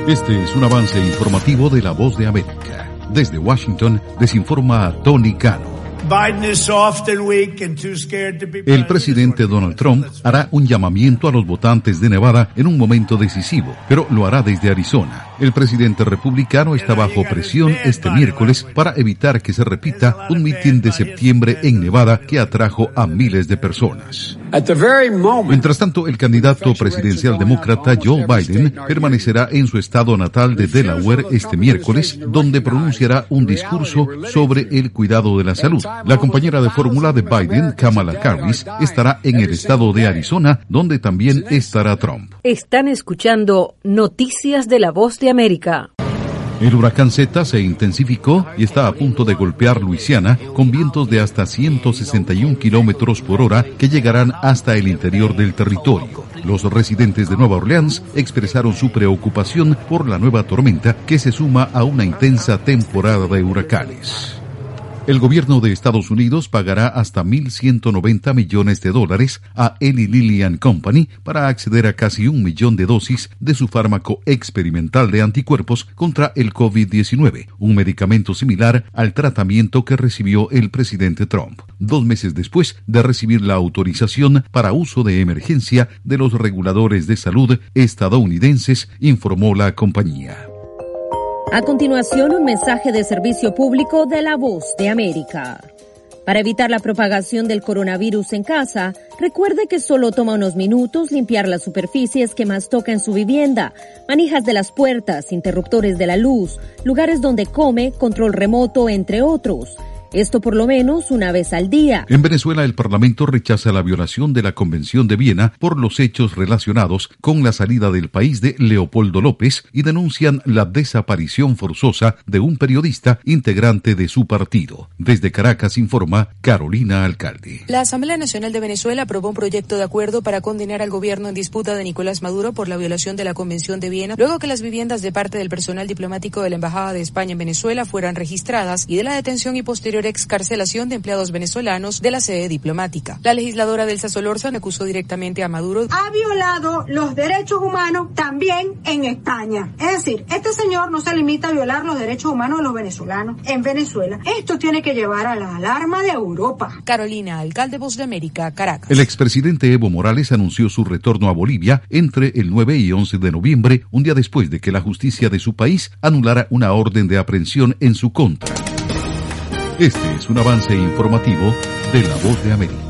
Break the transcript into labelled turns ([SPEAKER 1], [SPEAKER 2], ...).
[SPEAKER 1] Este es un avance informativo de La Voz de América. Desde Washington, les informa Tony Cano. El presidente Donald Trump hará un llamamiento a los votantes de Nevada en un momento decisivo, pero lo hará desde Arizona. El presidente republicano está bajo presión este miércoles para evitar que se repita un mitin de septiembre en Nevada que atrajo a miles de personas. Mientras tanto, el candidato presidencial demócrata Joe Biden permanecerá en su estado natal de Delaware este miércoles, donde pronunciará un discurso sobre el cuidado de la salud. La compañera de fórmula de Biden, Kamala Harris, estará en el estado de Arizona, donde también estará Trump.
[SPEAKER 2] Están escuchando Noticias de La Voz de América.
[SPEAKER 1] El huracán Zeta se intensificó y está a punto de golpear Luisiana con vientos de hasta 161 kilómetros por hora que llegarán hasta el interior del territorio. Los residentes de Nueva Orleans expresaron su preocupación por la nueva tormenta que se suma a una intensa temporada de huracanes. El gobierno de Estados Unidos pagará hasta $1,190 millones a Eli Lilly and Company para acceder a casi 1 millón de dosis de su fármaco experimental de anticuerpos contra el COVID-19, un medicamento similar al tratamiento que recibió el presidente Trump, 2 meses después de recibir la autorización para uso de emergencia de los reguladores de salud estadounidenses, informó la compañía.
[SPEAKER 2] A continuación, un mensaje de servicio público de La Voz de América. Para evitar la propagación del coronavirus en casa, recuerde que solo toma unos minutos limpiar las superficies que más toca en su vivienda, manijas de las puertas, interruptores de la luz, lugares donde come, control remoto, entre otros. Esto por lo menos una vez al día.
[SPEAKER 1] En Venezuela, el Parlamento rechaza la violación de la Convención de Viena por los hechos relacionados con la salida del país de Leopoldo López y denuncian la desaparición forzosa de un periodista integrante de su partido. Desde Caracas informa Carolina Alcalde.
[SPEAKER 3] La Asamblea Nacional de Venezuela aprobó un proyecto de acuerdo para condenar al gobierno en disputa de Nicolás Maduro por la violación de la Convención de Viena, luego que las viviendas de parte del personal diplomático de la Embajada de España en Venezuela fueran registradas y de la detención y posterior excarcelación de empleados venezolanos de la sede diplomática. La legisladora Delsa Solórzano acusó directamente a Maduro.
[SPEAKER 4] Ha violado los derechos humanos también en España. Es decir, este señor no se limita a violar los derechos humanos de los venezolanos en Venezuela. Esto tiene que llevar a la alarma de Europa.
[SPEAKER 3] Carolina Alcalde, Voz de América, Caracas.
[SPEAKER 1] El expresidente Evo Morales anunció su retorno a Bolivia entre el 9 y 11 de noviembre, un día después de que la justicia de su país anulara una orden de aprehensión en su contra. Este es un avance informativo de La Voz de América.